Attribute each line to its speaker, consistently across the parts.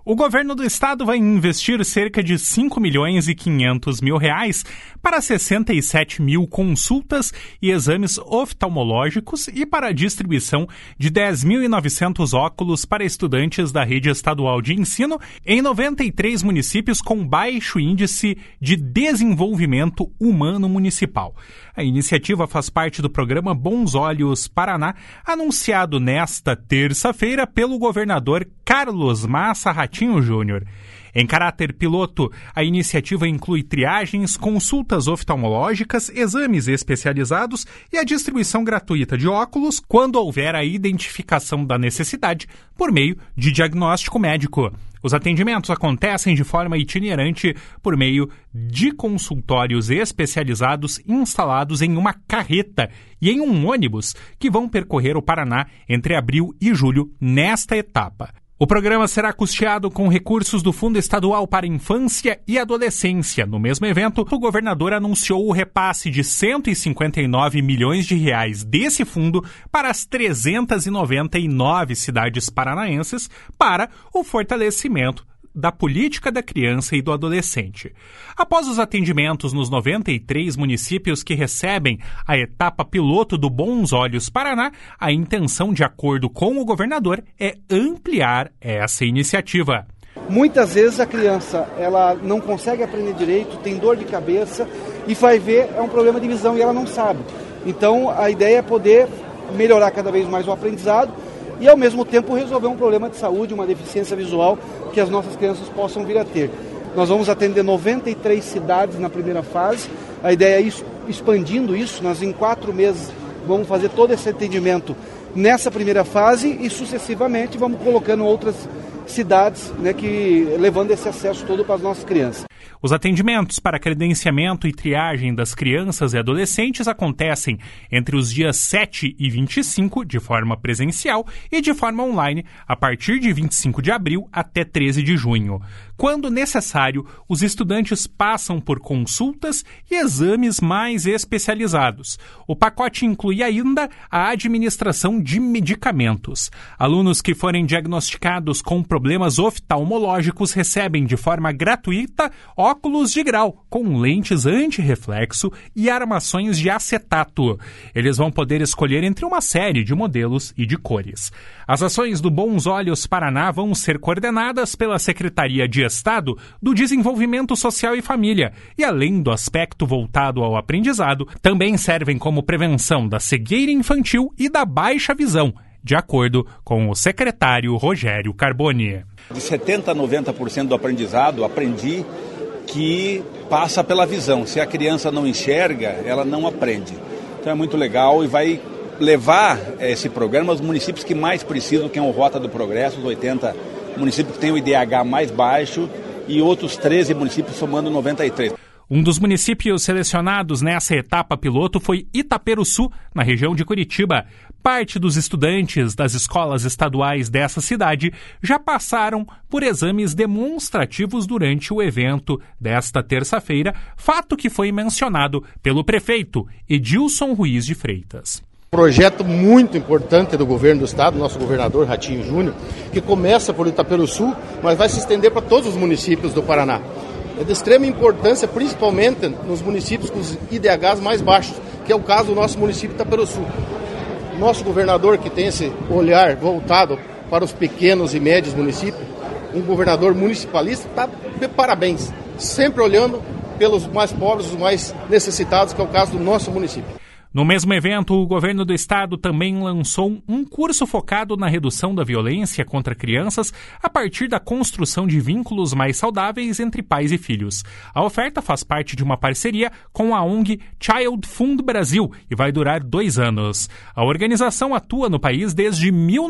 Speaker 1: O governo do estado vai investir cerca de 5 milhões e 500 mil reais para 67 mil consultas e exames oftalmológicos e para a distribuição de 10.900 óculos para estudantes da rede estadual de ensino em 93 municípios com baixo índice de desenvolvimento humano municipal. A iniciativa faz parte do programa Bons Olhos Paraná, anunciado nesta terça-feira pelo governador Carlos Massa Ratinho Júnior. Em caráter piloto, a iniciativa inclui triagens, consultas oftalmológicas, exames especializados e a distribuição gratuita de óculos quando houver a identificação da necessidade por meio de diagnóstico médico. Os atendimentos acontecem de forma itinerante por meio de consultórios especializados instalados em uma carreta e em um ônibus que vão percorrer o Paraná entre abril e julho nesta etapa. O programa será custeado com recursos do Fundo Estadual para Infância e Adolescência. No mesmo evento, o governador anunciou o repasse de 159 milhões de reais desse fundo para as 399 cidades paranaenses para o fortalecimento da política da criança e do adolescente. Após os atendimentos nos 93 municípios que recebem a etapa piloto do Bons Olhos Paraná, a intenção, de acordo com o governador, é ampliar essa iniciativa.
Speaker 2: Muitas vezes a criança ela não consegue aprender direito, tem dor de cabeça e vai ver, é um problema de visão e ela não sabe. Então a ideia é poder melhorar cada vez mais o aprendizado e ao mesmo tempo resolver um problema de saúde, uma deficiência visual que as nossas crianças possam vir a ter. Nós vamos atender 93 cidades na primeira fase, a ideia é ir expandindo isso, nós em 4 meses vamos fazer todo esse atendimento nessa primeira fase e sucessivamente vamos colocando outras cidades, levando esse acesso todo para as nossas crianças.
Speaker 1: Os atendimentos para credenciamento e triagem das crianças e adolescentes acontecem entre os dias 7 e 25 de forma presencial e de forma online a partir de 25 de abril até 13 de junho. Quando necessário, os estudantes passam por consultas e exames mais especializados. O pacote inclui ainda a administração de medicamentos. Alunos que forem diagnosticados com problemas oftalmológicos recebem de forma gratuita óculos de grau com lentes anti-reflexo e armações de acetato. Eles vão poder escolher entre uma série de modelos e de cores. As ações do Bons Olhos Paraná vão ser coordenadas pela Secretaria de Estado do Desenvolvimento Social e Família e, além do aspecto voltado ao aprendizado, também servem como prevenção da cegueira infantil e da baixa visão, de acordo com o secretário Rogério Carboni.
Speaker 3: De 70% a 90% do aprendizado, aprendi que passa pela visão. Se a criança não enxerga, ela não aprende. Então é muito legal e vai levar esse programa aos municípios que mais precisam, que é o Rota do Progresso, os 80 municípios que têm o IDH mais baixo e outros 13 municípios somando 93.
Speaker 1: Um dos municípios selecionados nessa etapa piloto foi Itaperuçu, na região de Curitiba. Parte dos estudantes das escolas estaduais dessa cidade já passaram por exames demonstrativos durante o evento desta terça-feira, fato que foi mencionado pelo prefeito Edilson Ruiz de Freitas.
Speaker 4: Projeto muito importante do governo do estado, nosso governador Ratinho Júnior, que começa por Itaperuçu, mas vai se estender para todos os municípios do Paraná. É de extrema importância, principalmente nos municípios com os IDHs mais baixos, que é o caso do nosso município de Itaperuçu. Nosso governador, que tem esse olhar voltado para os pequenos e médios municípios, um governador municipalista, está de parabéns, sempre olhando pelos mais pobres, os mais necessitados, que é o caso do nosso município.
Speaker 1: No mesmo evento, o governo do estado também lançou um curso focado na redução da violência contra crianças a partir da construção de vínculos mais saudáveis entre pais e filhos. A oferta faz parte de uma parceria com a ONG Child Fund Brasil e vai durar 2 anos. A organização atua no país desde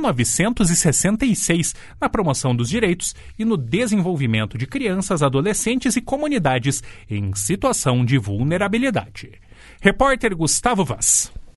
Speaker 1: 1966 na promoção dos direitos e no desenvolvimento de crianças, adolescentes e comunidades em situação de vulnerabilidade. Repórter Gustavo Vaz.